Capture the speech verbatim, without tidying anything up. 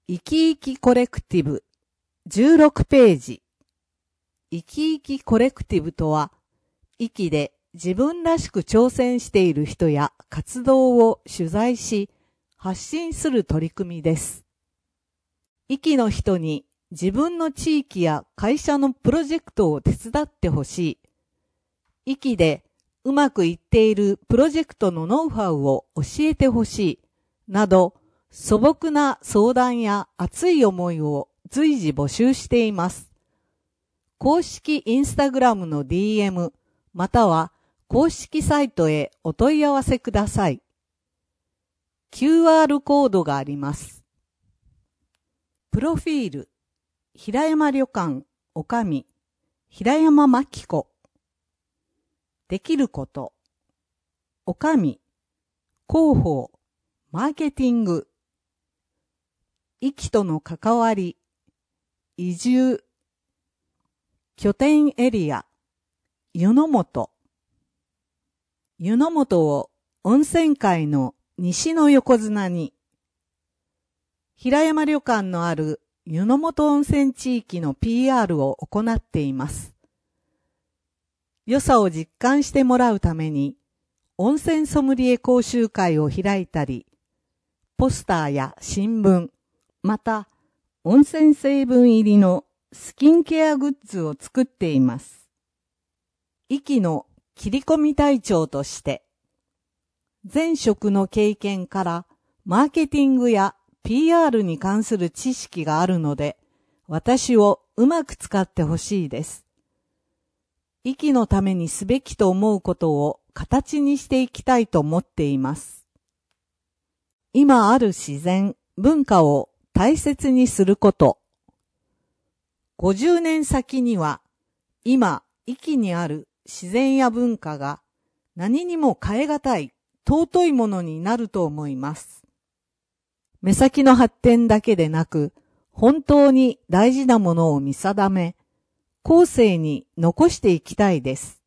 生き生きコレクティブじゅうろくページ。生き生きコレクティブとは、生きで自分らしく挑戦している人や活動を取材し、発信する取り組みです。生きの人に自分の地域や会社のプロジェクトを手伝ってほしい。生きでうまくいっているプロジェクトのノウハウを教えてほしい。など、素朴な相談や熱い思いを随時募集しています。公式インスタグラムの ディーエム または公式サイトへお問い合わせください。キューアール コードがあります。プロフィール、平山旅館、おかみ、平山真紀子。できること、おかみ、広報、マーケティング。生きとの関わり、移住、拠点エリア、湯の本。湯の本を温泉街の西の横綱に、平山旅館のある湯の本温泉地域の ピーアール を行っています。良さを実感してもらうために、温泉ソムリエ講習会を開いたり、ポスターや新聞、また、温泉成分入りのスキンケアグッズを作っています。生きの切り込み隊長として、前職の経験からマーケティングや ピーアール に関する知識があるので、私をうまく使ってほしいです。生きのためにすべきと思うことを形にしていきたいと思っています。今ある自然、文化を大切にすること。ごじゅうねん先には、今、生きにある自然や文化が何にも代え難い、尊いものになると思います。目先の発展だけでなく、本当に大事なものを見定め、後世に残していきたいです。